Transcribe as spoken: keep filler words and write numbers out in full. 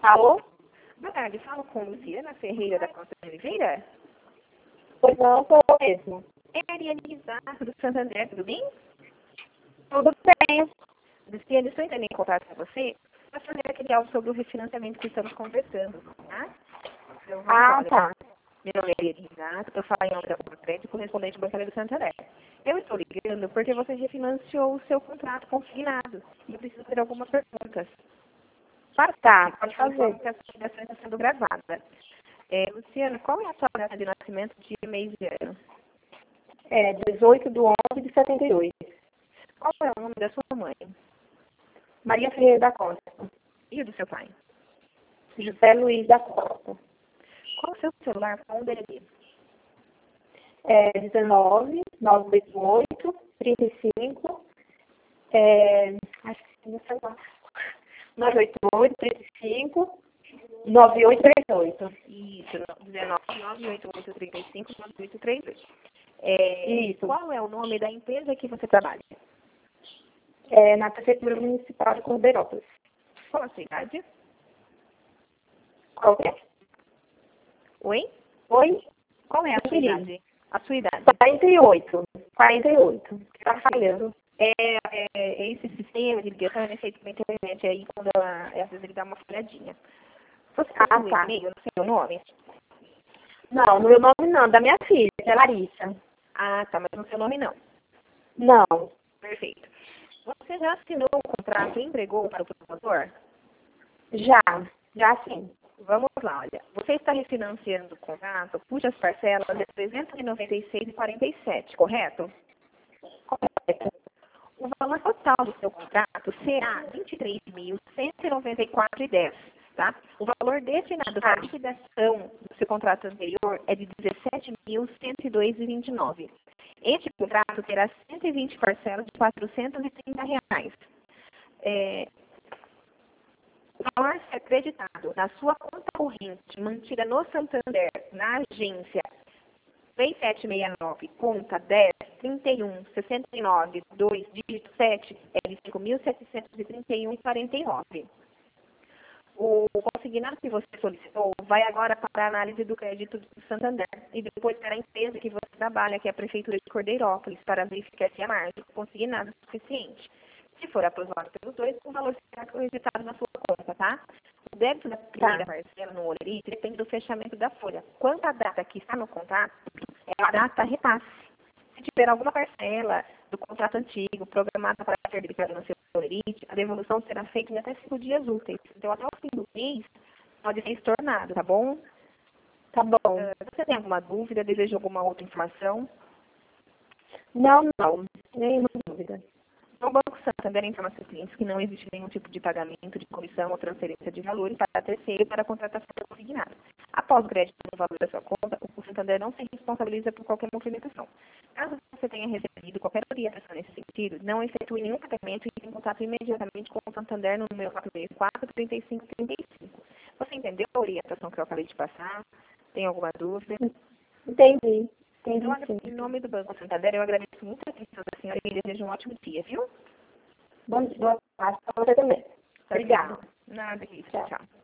Alô? Boa tarde, falo com Luciana Ferreira da Costa de Oliveira. Pois não, sou eu mesmo. É a Ariane Risato do Santander, tudo bem? Tudo bem. Luciana, estou entrando em contato com você para fazer aquele áudio sobre o refinanciamento que estamos conversando, tá? Então, vamos lá, Ah, olha. tá. Meu nome é Ariane Risato, eu falo em nome da Copa Crédito, correspondente bancário do Santander. Eu estou ligando porque você refinanciou o seu contrato consignado e eu preciso ter algumas perguntas. Para Tá, saber, pode conforme fazer. que a sua ligação está sendo gravada. É, Luciana, qual é a sua data de nascimento, dia, mês e ano? É dezoito de onze de setenta e oito. Qual é o nome da sua mãe Maria Ferreira da Costa. e o do seu pai? José Luiz da Costa. Qual é o seu celular com o D N D? É dezenove, novecentos e oitenta e oito, trinta e cinco. É, acho que não sei lá. novecentos e oitenta e oito, trinta e cinco, noventa e oito trinta e oito. Isso, dezenove, nove oito oito, trinta e cinco, nove oito três oito. É, Isso. qual é o nome da empresa que você trabalha? É na Prefeitura Municipal de Cordeirópolis. Qual a sua idade? Qual é? Oi? Oi? Qual é a sua Querido. idade? A sua idade. quarenta e oito. quarenta e oito. Tá falhando. É, é, esse sistema de ligação é feito pela internet, aí quando ela, às vezes ele dá uma falhadinha. Você Ah, tem um tá. e-mail no seu nome? Não, no meu nome não, da minha filha, que é Larissa. Ah, tá, mas no seu nome não. Não. Perfeito. Você já assinou o contrato e entregou para o promotor? Já. Já sim. Vamos lá, olha. Você está refinanciando o contrato cujas parcelas é trezentos e noventa e seis reais e quarenta e sete centavos, correto? Correto. O valor total do seu contrato será vinte e três mil cento e noventa e quatro reais e dez centavos, tá? O valor destinado para a liquidação do seu contrato anterior é de dezessete mil cento e dois reais e vinte e nove centavos. Este contrato terá cento e vinte parcelas de quatrocentos e trinta reais. É, o valor ser acreditado na sua conta corrente mantida no Santander, na agência três sete seis nove, conta dez, trinta e um, sessenta e nove, dois, dígito sete, é de cinco mil setecentos e trinta e um reais e quarenta e nove centavos. O consignado que você solicitou vai agora para a análise do crédito do Santander e depois para a empresa que você trabalha, que é a Prefeitura de Cordeirópolis, para verificar se a margem consignada é suficiente. Se for aprovado pelos dois, o valor será acreditado na sua conta, tá? O débito da primeira parcela no Olerite depende do fechamento da folha. Quanto à data que está no contrato, é a data repasse. Se tiver alguma parcela do contrato antigo programada para ser debitada no seu Olerite, a devolução será feita em até cinco dias úteis. Então, até o fim do mês, pode ser estornado, tá bom? Tá bom. Uh, você tem alguma dúvida? Deseja alguma outra informação? Não, não. Nenhuma dúvida. No Banco Santander informa seus clientes que não existe nenhum tipo de pagamento de comissão ou transferência de valores para terceiro para a contratação consignada. Após o crédito no valor da sua conta, o Santander não se responsabiliza por qualquer movimentação. Caso você tenha recebido qualquer orientação nesse sentido, não efetue nenhum pagamento e entre em contato imediatamente com o Santander no número quatro seis quatro, trinta e cinco, trinta e cinco. Você entendeu a orientação que eu acabei de passar? Tem alguma dúvida? Entendi. Entendi Então, sim. em nome do Banco Santander, eu agradeço muito a atenção da senhora e desejo um ótimo dia, viu? Bom dia, boa tarde para você também. Tchau, Obrigada. tchau. Nada, isso. Tchau. Tchau.